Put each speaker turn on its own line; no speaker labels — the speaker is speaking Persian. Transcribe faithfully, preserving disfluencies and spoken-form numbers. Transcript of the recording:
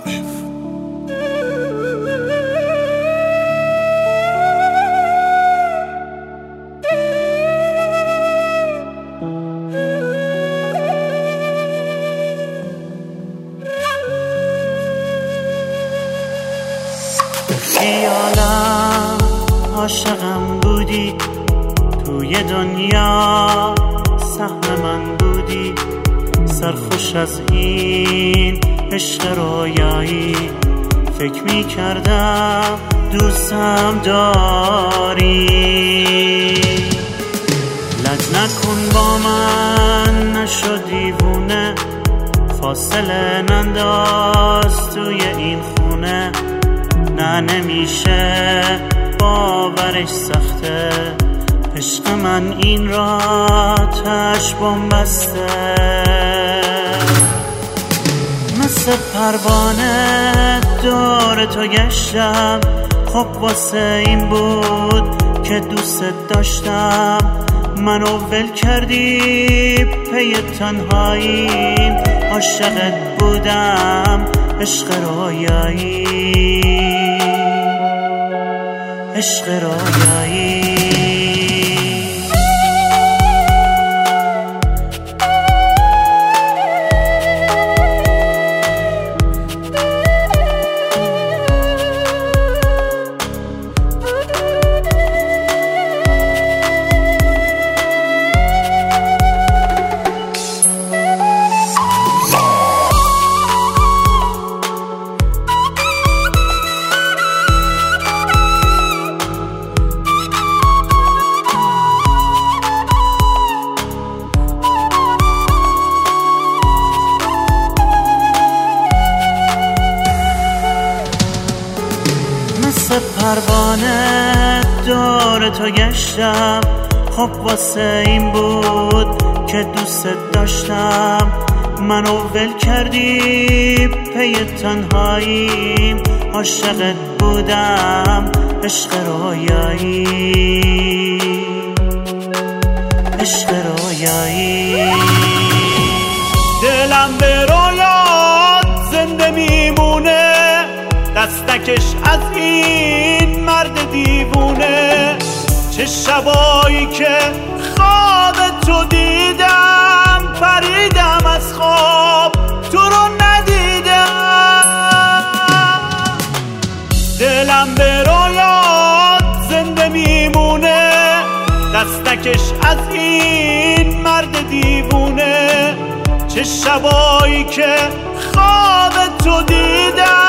کاشف.
خیالم عاشقم بودی، توی دنیا سهم من بودی، سرخوش از این عشق رویایی، فکر می کردم دوستم داری. لج نکن با من، نشو دیوونه، فاصله ننداز توی این خونه. نه نمیشه باورش سخته، عشق من این را آتش بمبسته. مثل پروانه دور تو گشتم، خب واسه این بود که دوست داشتم. منو ول کردی پی تنهاییم، عاشقت بودم عشق رویایی، عشق رویایی. مثل پروانه دور تو گشتم، خب واسه این بود که دوست داشتم. منو ول کردی پی تنهاییم، عاشقت بودم عشق رویایی، عشق رویایی.
دلم به رویات زنده میمونه، دستکش از این مرد دیوونه. چه شبایی که خواب تو دیدم، پریدم از خواب تو رو ندیدم. دلم به رویات زنده میمونه، دستکش از این مرد دیوونه. چه شبایی که خواب تو دیدم،